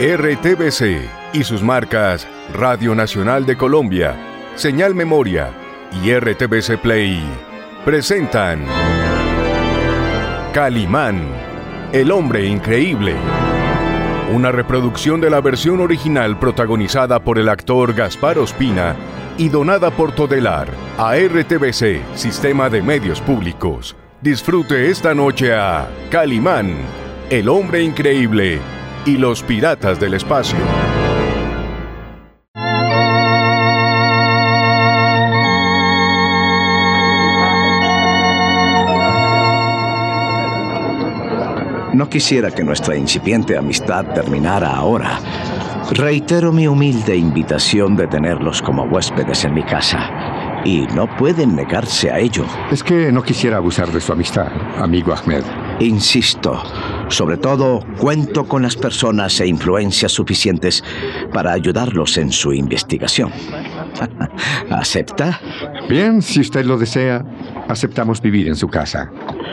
RTBC y sus marcas Radio Nacional de Colombia, Señal Memoria y RTBC Play presentan Calimán, el hombre increíble. Una reproducción de la versión original protagonizada por el actor Gaspar Ospina y donada por Todelar a RTBC, Sistema de Medios Públicos. Disfrute esta noche a Calimán, el hombre increíble y los piratas del espacio. No quisiera que nuestra incipiente amistad terminara ahora. Reitero mi humilde invitación de tenerlos como huéspedes en mi casa. Y no pueden negarse a ello. Es que no quisiera abusar de su amistad, amigo Ahmed. Insisto, sobre todo, cuento con las personas e influencias suficientes para ayudarlos en su investigación. ¿Acepta? Bien, si usted lo desea, aceptamos vivir en su casa.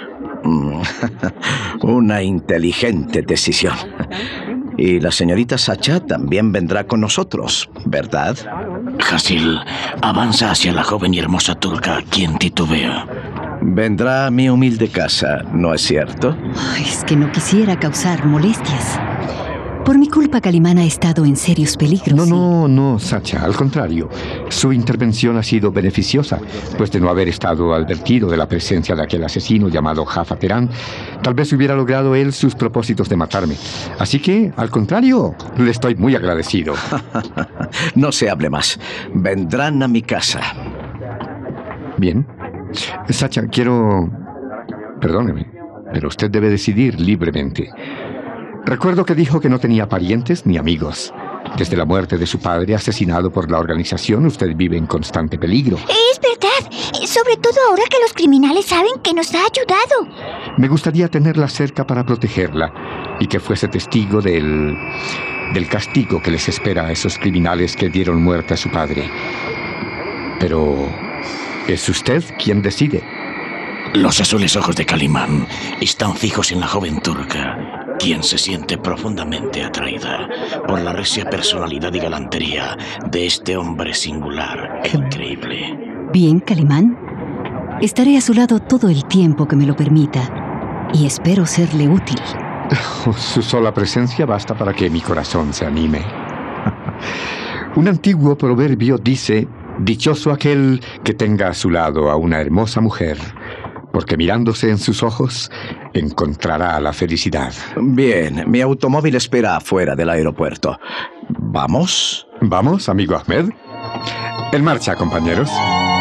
Una inteligente decisión. Y la señorita Sacha también vendrá con nosotros, ¿verdad? Hasil avanza hacia la joven y hermosa turca, quien titubea. Vendrá a mi humilde casa, ¿no es cierto? Es que no quisiera causar molestias. Por mi culpa, Calimán ha estado en serios peligros. No, Sacha, al contrario. Su intervención ha sido beneficiosa, pues de no haber estado advertido de la presencia de aquel asesino llamado Jaffa Terán, tal vez hubiera logrado él sus propósitos de matarme. Así que, al contrario, le estoy muy agradecido. No se hable más. Vendrán a mi casa. Bien. Sacha, Perdóneme, pero usted debe decidir libremente. Recuerdo que dijo que no tenía parientes ni amigos. Desde la muerte de su padre, asesinado por la organización, usted vive en constante peligro. Es verdad, sobre todo ahora que los criminales saben que nos ha ayudado. Me gustaría tenerla cerca para protegerla y que fuese testigo del castigo que les espera a esos criminales que dieron muerte a su padre. Pero es usted quien decide. Los azules ojos de Calimán están fijos en la joven turca, quien se siente profundamente atraída por la recia personalidad y galantería de este hombre singular e increíble. Bien, Calimán. Estaré a su lado todo el tiempo que me lo permita y espero serle útil. Su sola presencia basta para que mi corazón se anime. Un antiguo proverbio dice: dichoso aquel que tenga a su lado a una hermosa mujer, porque mirándose en sus ojos encontrará la felicidad. Bien, mi automóvil espera afuera del aeropuerto. ¿Vamos? ¿Vamos, amigo Ahmed? En marcha, compañeros.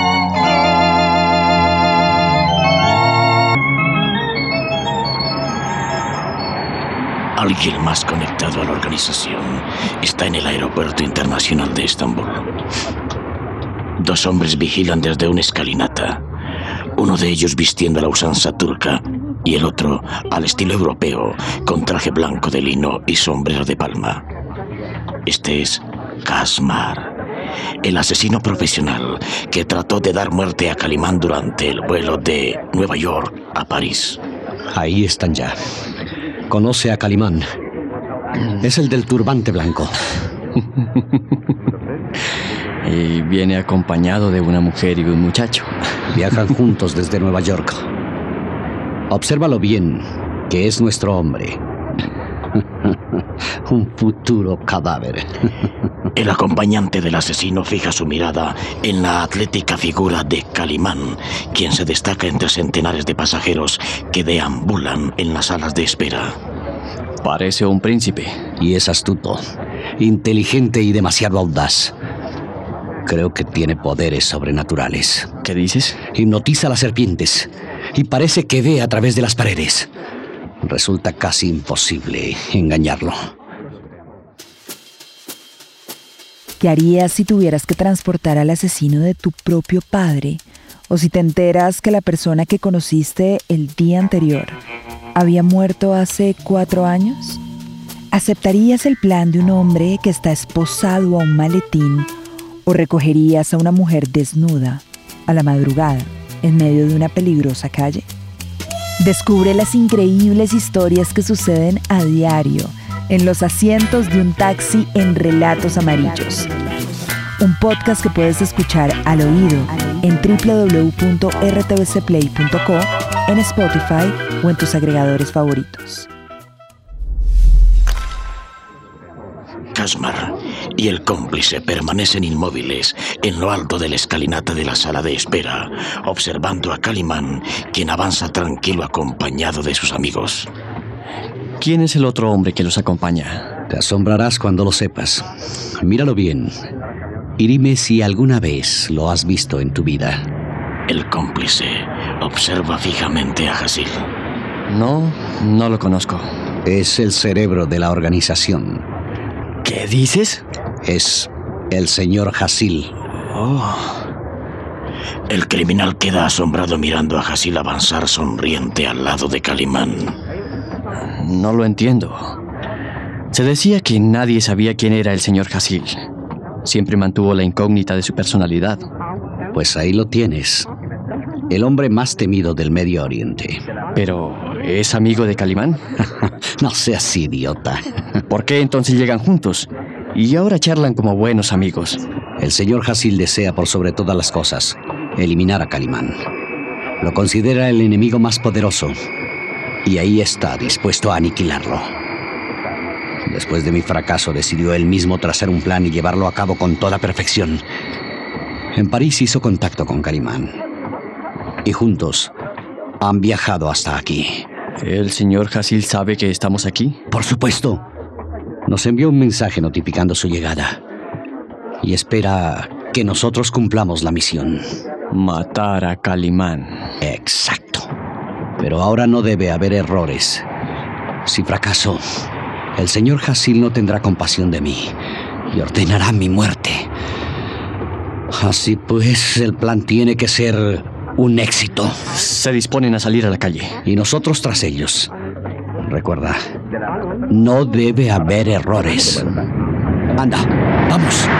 Alguien más conectado a la organización está en el aeropuerto internacional de Estambul. Dos hombres vigilan desde una escalinata. Uno de ellos vistiendo a la usanza turca y el otro al estilo europeo, con traje blanco de lino y sombrero de palma. Este es Kasmar, el asesino profesional que trató de dar muerte a Calimán durante el vuelo de Nueva York a París. Ahí están ya. Conoce a Calimán. Es el del turbante blanco. Y viene acompañado de una mujer y un muchacho. Viajan juntos desde Nueva York. Obsérvalo bien, que es nuestro hombre. Un futuro cadáver. El acompañante del asesino fija su mirada en la atlética figura de Calimán, quien se destaca entre centenares de pasajeros que deambulan en las salas de espera. Parece un príncipe. Y es astuto, inteligente y demasiado audaz. Creo que tiene poderes sobrenaturales. ¿Qué dices? Hipnotiza a las serpientes y parece que ve a través de las paredes. Resulta casi imposible engañarlo. ¿Qué harías si tuvieras que transportar al asesino de tu propio padre? O si te enteras que la persona que conociste el día anterior había muerto hace 4 años. ¿Aceptarías el plan de un hombre que está esposado a un maletín o recogerías a una mujer desnuda a la madrugada en medio de una peligrosa calle? Descubre las increíbles historias que suceden a diario en los asientos de un taxi en Relatos Amarillos. Un podcast que puedes escuchar al oído en www.rtvcplay.co, en Spotify o en tus agregadores favoritos. Kazmar y el cómplice permanecen inmóviles en lo alto de la escalinata de la sala de espera, observando a Calimán, quien avanza tranquilo acompañado de sus amigos. ¿Quién es el otro hombre que los acompaña? Te asombrarás cuando lo sepas. Míralo bien y dime si alguna vez lo has visto en tu vida. El cómplice observa fijamente a Hasil. No lo conozco. Es el cerebro de la organización. ¿Qué dices? Es el señor Hasil. Oh. El criminal queda asombrado mirando a Hasil avanzar sonriente al lado de Calimán. No lo entiendo. Se decía que nadie sabía quién era el señor Hasil. Siempre mantuvo la incógnita de su personalidad. Pues ahí lo tienes. El hombre más temido del Medio Oriente. ¿Pero es amigo de Calimán? No seas idiota. ¿Por qué entonces llegan juntos? Y ahora charlan como buenos amigos. El señor Hasil desea por sobre todas las cosas eliminar a Calimán. Lo considera el enemigo más poderoso. Y ahí está, dispuesto a aniquilarlo. Después de mi fracaso, decidió él mismo trazar un plan y llevarlo a cabo con toda perfección. En París hizo contacto con Calimán. Y juntos han viajado hasta aquí. ¿El señor Hasil sabe que estamos aquí? Por supuesto. Nos envió un mensaje notificando su llegada. Y espera que nosotros cumplamos la misión. Matar a Calimán. Exacto. Pero ahora no debe haber errores. Si fracaso, el señor Hasil no tendrá compasión de mí y ordenará mi muerte. Así pues, el plan tiene que ser un éxito. Se disponen a salir a la calle. Y nosotros tras ellos. Recuerda, no debe haber errores. Anda, vamos.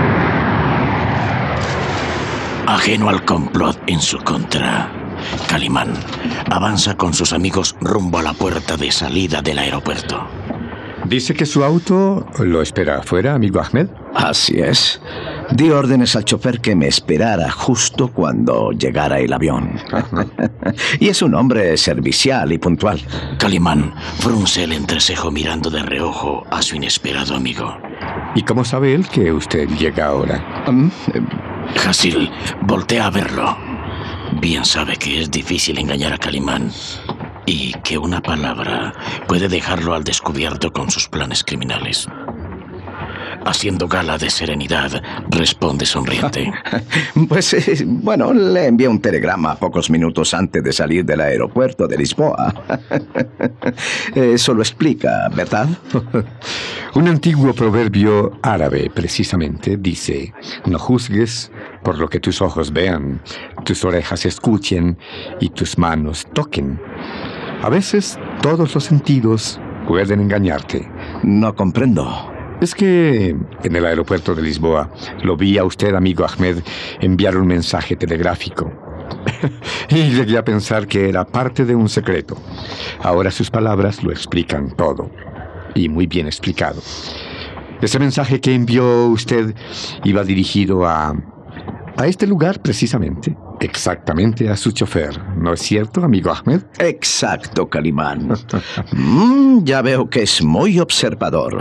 Ajeno al complot en su contra, Calimán avanza con sus amigos rumbo a la puerta de salida del aeropuerto. Dice que su auto lo espera afuera, amigo Ahmed. Así es. Di órdenes al chofer que me esperara justo cuando llegara el avión. Y es un hombre servicial y puntual. Calimán frunce el entrecejo mirando de reojo a su inesperado amigo. ¿Y cómo sabe él que usted llega ahora? Hasil voltea a verlo. Bien sabe que es difícil engañar a Calimán y que una palabra puede dejarlo al descubierto con sus planes criminales. Haciendo gala de serenidad, responde sonriente. Pues, bueno, le envié un telegrama pocos minutos antes de salir del aeropuerto de Lisboa. Eso lo explica, ¿verdad? Un antiguo proverbio árabe, precisamente, dice: no juzgues por lo que tus ojos vean, tus orejas escuchen y tus manos toquen. A veces, todos los sentidos pueden engañarte. No comprendo. Es que en el aeropuerto de Lisboa lo vi a usted, amigo Ahmed, enviar un mensaje telegráfico. Y llegué a pensar que era parte de un secreto. Ahora sus palabras lo explican todo. Y muy bien explicado. Ese mensaje que envió usted iba dirigido a este lugar precisamente. Exactamente a su chofer. ¿No es cierto, amigo Ahmed? Exacto, Calimán. Ya veo que es muy observador.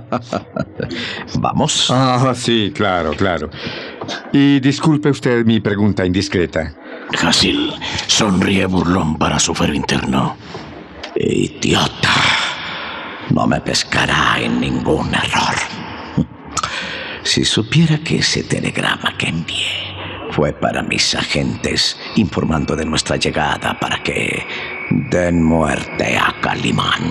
¿Vamos? Ah, sí, claro. Y disculpe usted mi pregunta indiscreta. Hasil sonríe burlón para su fuero interno. Idiota. No me pescará en ningún error. Si supiera que ese telegrama que envié fue para mis agentes, informando de nuestra llegada para que den muerte a Calimán.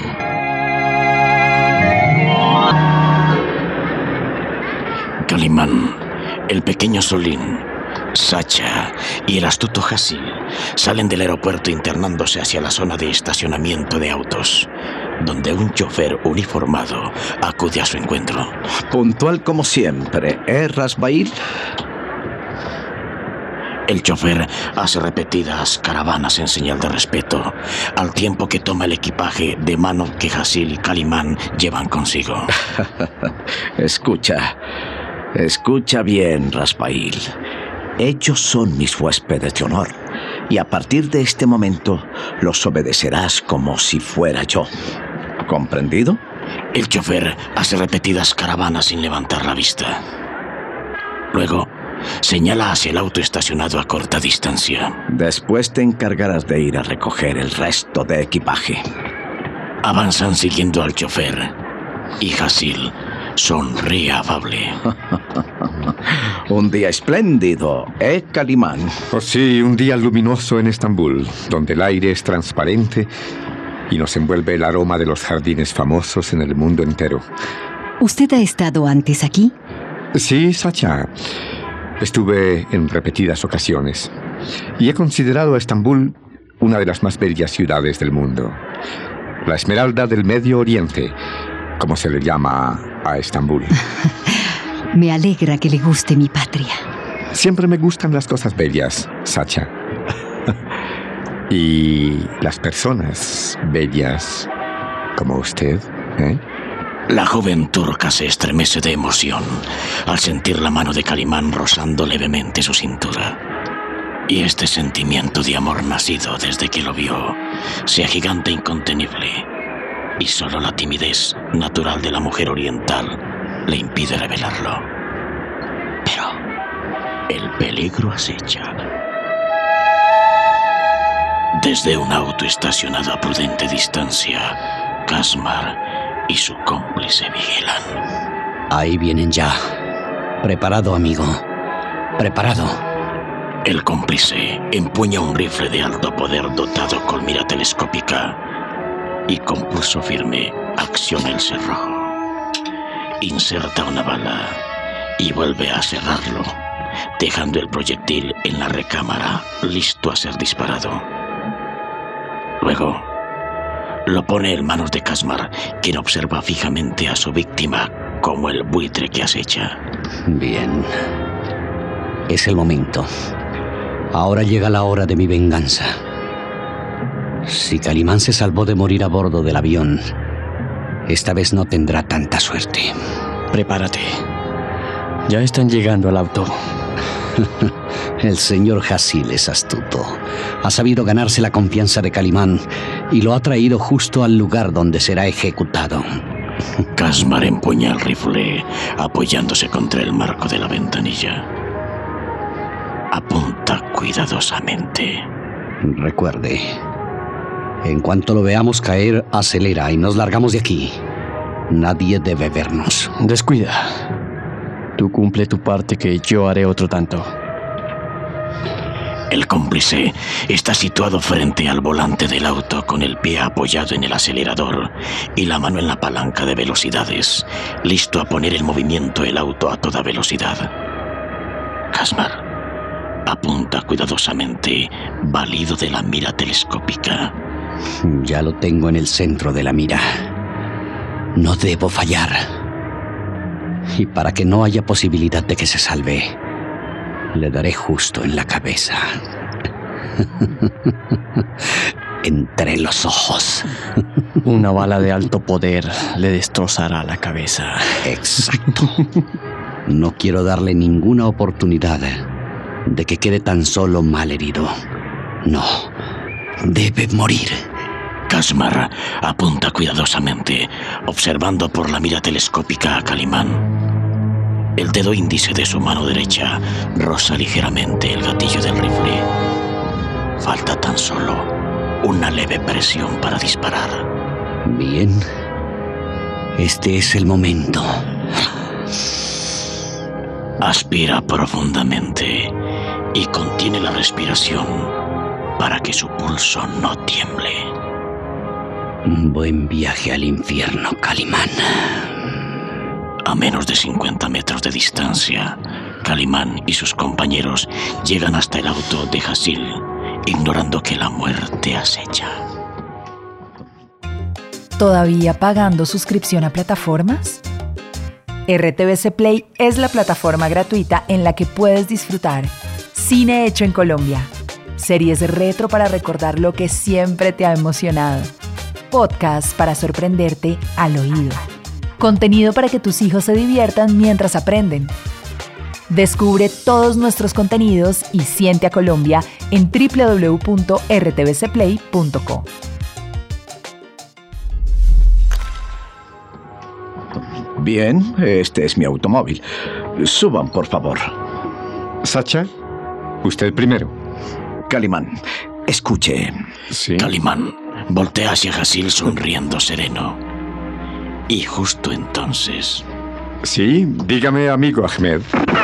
Calimán, el pequeño Solín, Sacha y el astuto Hasil salen del aeropuerto internándose hacia la zona de estacionamiento de autos, donde un chofer uniformado acude a su encuentro. Puntual como siempre, ¿eh, Rasbail? El chofer hace repetidas caravanas en señal de respeto, al tiempo que toma el equipaje de mano que Hasil y Calimán llevan consigo. Escucha bien, Raspail. Ellos son mis huéspedes de honor, y a partir de este momento los obedecerás como si fuera yo. ¿Comprendido? El chofer hace repetidas caravanas sin levantar la vista. Luego, señala hacia el auto estacionado a corta distancia. Después te encargarás de ir a recoger el resto de equipaje. Avanzan siguiendo al chofer, y Hasil sonríe afable. Un día espléndido, Calimán? Oh, sí, un día luminoso en Estambul, donde el aire es transparente y nos envuelve el aroma de los jardines famosos en el mundo entero. ¿Usted ha estado antes aquí? Sí, Sacha. Estuve en repetidas ocasiones y he considerado a Estambul una de las más bellas ciudades del mundo. La Esmeralda del Medio Oriente, como se le llama a Estambul. Me alegra que le guste mi patria. Siempre me gustan las cosas bellas, Sacha. Y las personas bellas como usted, ¿eh? La joven turca se estremece de emoción al sentir la mano de Calimán rozando levemente su cintura. Y este sentimiento de amor nacido desde que lo vio se agiganta incontenible, y solo la timidez natural de la mujer oriental le impide revelarlo. Pero el peligro acecha. Desde un auto estacionado a prudente distancia, Kasmar y su cómplice vigilan. Ahí vienen ya. Preparado, amigo. Preparado. El cómplice empuña un rifle de alto poder dotado con mira telescópica y con pulso firme acciona el cerrojo. Inserta una bala y vuelve a cerrarlo, dejando el proyectil en la recámara listo a ser disparado. Luego lo pone en manos de Kasmar, quien observa fijamente a su víctima como el buitre que acecha. Bien. Es el momento. Ahora llega la hora de mi venganza. Si Calimán se salvó de morir a bordo del avión, esta vez no tendrá tanta suerte. Prepárate. Ya están llegando al auto. El señor Hasil es astuto. Ha sabido ganarse la confianza de Calimán y lo ha traído justo al lugar donde será ejecutado. Kasmar empuña el rifle, apoyándose contra el marco de la ventanilla. Apunta cuidadosamente. Recuerde, en cuanto lo veamos caer, acelera y nos largamos de aquí. Nadie debe vernos. Descuida. Tú cumple tu parte, que yo haré otro tanto. El cómplice está situado frente al volante del auto, con el pie apoyado en el acelerador y la mano en la palanca de velocidades, listo a poner en movimiento el auto a toda velocidad. Kasmar apunta cuidadosamente, valido de la mira telescópica. Ya lo tengo en el centro de la mira. No debo fallar. Y para que no haya posibilidad de que se salve, le daré justo en la cabeza. Entre los ojos. Una bala de alto poder le destrozará la cabeza. Exacto. No quiero darle ninguna oportunidad de que quede tan solo mal herido. No, debe morir. Kasmar apunta cuidadosamente, observando por la mira telescópica a Calimán. El dedo índice de su mano derecha roza ligeramente el gatillo del rifle. Falta tan solo una leve presión para disparar. Bien. Este es el momento. Aspira profundamente y contiene la respiración para que su pulso no tiemble. Buen viaje al infierno, Calimán. A menos de 50 metros de distancia, Calimán y sus compañeros llegan hasta el auto de Hasil, ignorando que la muerte acecha. ¿Todavía pagando suscripción a plataformas? RTVC Play es la plataforma gratuita en la que puedes disfrutar Cine hecho en Colombia. Series retro para recordar lo que siempre te ha emocionado. Podcast para sorprenderte al oído. Contenido para que tus hijos se diviertan mientras aprenden. Descubre todos nuestros contenidos y siente a Colombia en www.rtvcplay.co. Bien, este es mi automóvil. Suban, por favor. Sacha, usted primero. Calimán, escuche. Sí. Calimán voltea hacia Hasil sonriendo sereno. Y justo entonces... Sí, dígame, amigo Ahmed.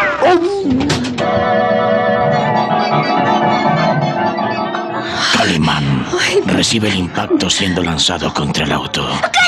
Calimán recibe el impacto siendo lanzado contra el auto.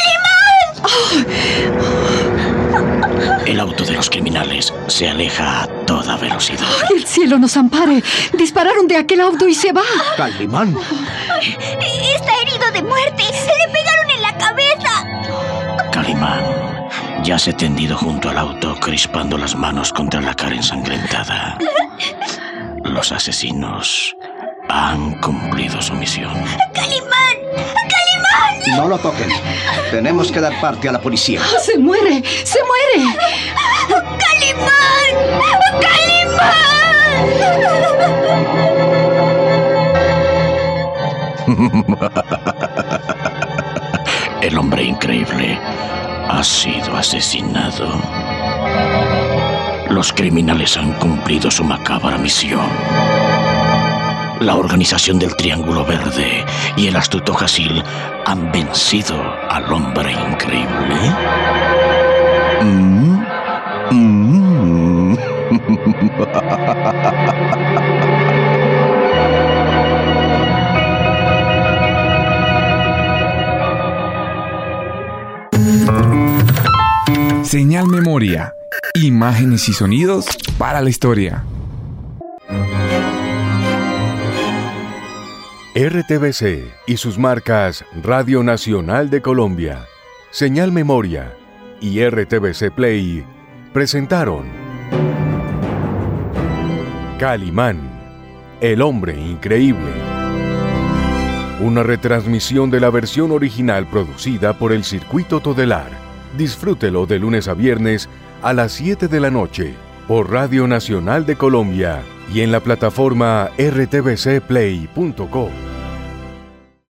El auto de los criminales se aleja a toda velocidad. ¡Ay, el cielo nos ampare! Dispararon de aquel auto y se va. Calimán. Está herido de muerte. Le pegaron en la cabeza. Calimán yace tendido junto al auto, crispando las manos contra la cara ensangrentada. Los asesinos han cumplido su misión. ¡Calimán! ¡Calimán! No lo toquen. Tenemos que dar parte a la policía. ¡Se muere! ¡Se muere! ¡Calimán! El hombre increíble ha sido asesinado. Los criminales han cumplido su macabra misión. La organización del Triángulo Verde y el astuto Hasil han vencido al hombre increíble. Señal Memoria. Imágenes y sonidos para la historia. RTBC y sus marcas Radio Nacional de Colombia, Señal Memoria y RTBC Play presentaron Calimán, el hombre increíble. Una retransmisión de la versión original producida por el Circuito Todelar. Disfrútelo de lunes a viernes a las 7 de la noche por Radio Nacional de Colombia y en la plataforma rtvcplay.co.